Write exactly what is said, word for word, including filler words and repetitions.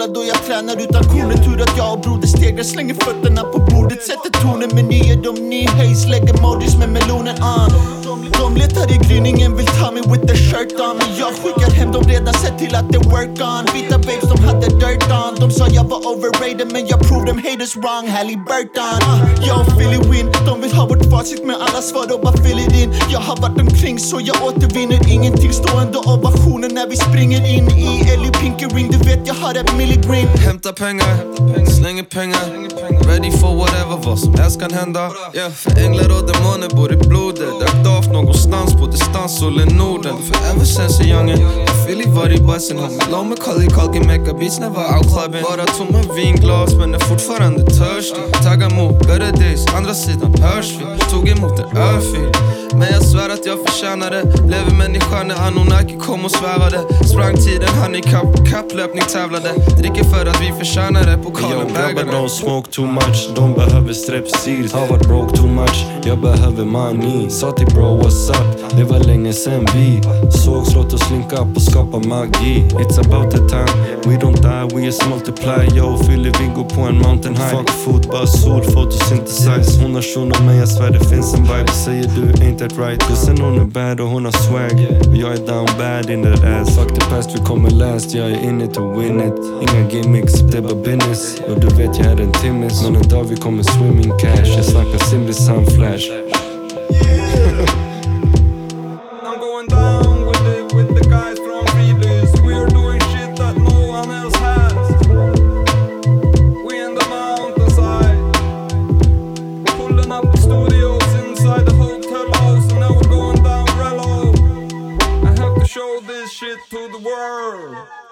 kolla då jag tränar utan koner. Tur att jag och broder stegrar, slänger fötterna på bordet, sätter tonen med nya de ny haze, lägger modis med melonen on. De letar i gryningen, vill ta mig with the shirt on, men jag skickar hem dem, redan sett till att det work on. Vita babes, de hade dirt on. De sa jag var overrated, men jag proved them haters wrong. Halliburton, uh, jag och Philly win. De vill ha vårt facit med alla svar och bara fill it in. Jag har varit omkring så jag återvinner ingenting. Stående ovationer när vi springer in i Ellie Pinky Ring. Du vet jag har ett milligreen. Hämta pengar, slänger pengar, ready for whatever, vad som helst kan hända. Yeah, för änglar och demoner bor i blodet. Rakt av någonstans på distans, solen Norden. För ever since a youngin, jag fyll i varje bussen. Homie, låt mig call i kalken, make beats, never out clubbing. Bara tomma vinglas, men är fortfarande törstig. Taggar mot better days, andra sidan hörs vi. Tog emot en örfil, men jag svär att jag förtjänar det. Blev en människa när Anunnaki kom och svävade. Sprang tiden, handikapp, kapplöpning tävlade. Dricker för att vi förtjänar det, pokalen vägade. Don't smoke too much, de behöver strepsil. Har varit broke too much, jag behöver money. Sa till bro what's up, det var länge sen vi sågs, låt oss linka upp och skapa magi. It's about the time, we don't die, we just multiply. Yo, fyller Viggo på en mountain high. Fuck fotboll, sol, photosynthesize. Hon har shunon men jag svär det finns en vibe. Säger du ain't that right, och sen hon är bad och hon har swag. Och jag är down bad in that ass. Fuck the past, vi kommer last, jag är in it to win it. Inga gimmicks, det var business. Och du vet jag är en timmis, men en dag vi kommer swimming cash. Jag snackar Simrishamn flash. I'm going down with the, with the guys from Freelist. We're doing shit that no one else has. We in the mountainside, pulling up studios inside the hotel house. And now we're going down Rello. I have to show this shit to the world.